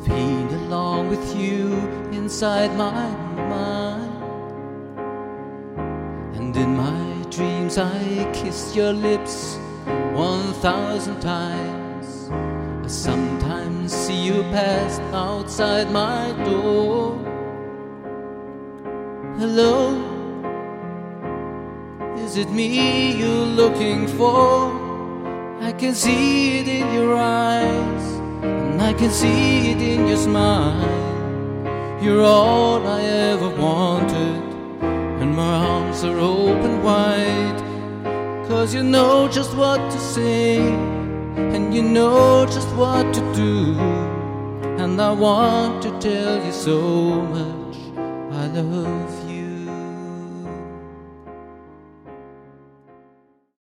been along with you inside my mind, and in my dreams I kissed your lips 1,000 times. I sometimes see you pass outside my door. Hello, is it me you're looking for? I can see it in your eyes, and I can see it in your smile. You're all I ever wanted, and my arms are open wide. 'Cause you know just what to say, and you know just what to do, and I want to tell you so much I love you.